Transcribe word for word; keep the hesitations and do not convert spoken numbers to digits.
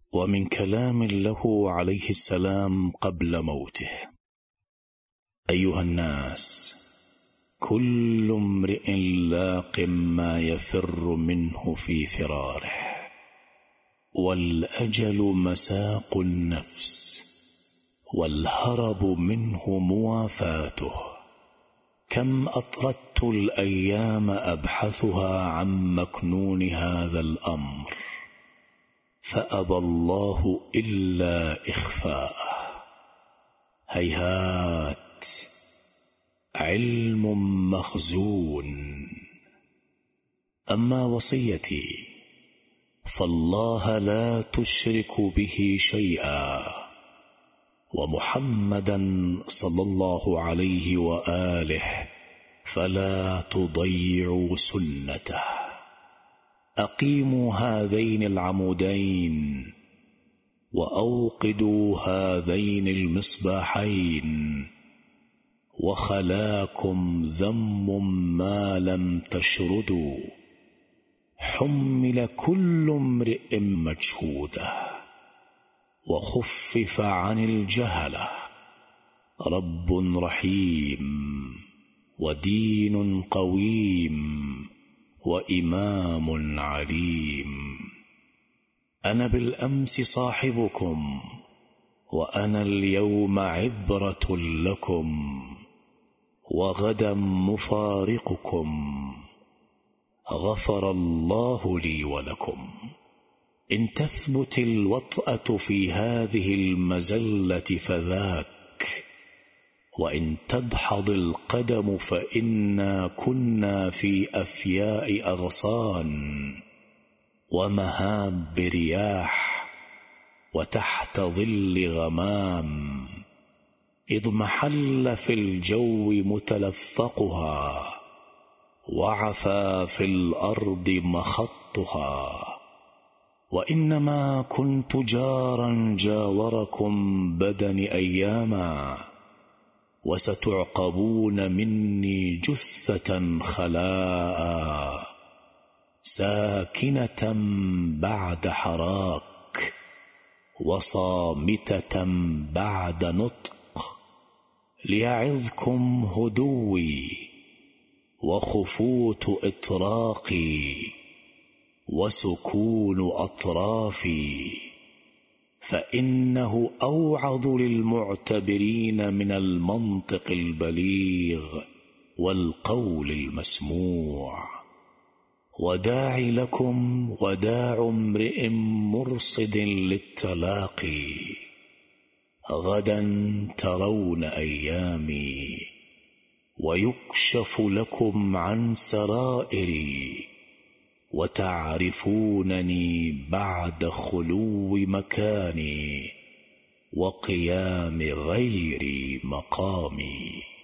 ومن كلام له عليه السلام قبل موته: أيها الناس، كل امرئ لاق ما يفر منه في فراره، والأجل مساق النفس، والهرب منه موافاته. كم أطردت الأيام أبحثها عن مكنون هذا الأمر، فأبى الله إلا إخفاءه. هيهات، علم مخزون. أما وصيتي فالله لا تشرك به شيئا، ومحمدا صلى الله عليه وآله فلا تضيعوا سنته. أقيموا هذين العمودين، وأوقدوا هذين المصباحين، وخلاكم ذم ما لم تشردوا. حمل كل امرئ مجهوده، وخفف عن الجهلة. رب رحيم، ودين قويم، وإمام عليم. أنا بالأمس صاحبكم، وأنا اليوم عبرة لكم، وغدا مفارقكم. غفر الله لي ولكم. إن تثبت الوطأة في هذه المزلة فذاك، وإن تدحض القدم فإنا كنا في أفياء أغصان، ومهاب رياح، وتحت ظل غمام. إذ محل في الجو متلفقها، وعفى في الأرض مخطها. وإنما كنت جارا جاوركم بدن أياما، وستعقبون مني جثة خلاء، ساكنة بعد حراك، وصامتة بعد نطق. ليعظكم هدوي، وخفوت إطراقي، وسكون أطرافي. فإنه أوعظ للمعتبرين من المنطق البليغ والقول المسموع. وداعي لكم وداع امرئ مرصد للتلاقي. غدا ترون أيامي، ويكشف لكم عن سرائري، وتعرفونني بعد خلو مكاني، وقيام غيري مقامي.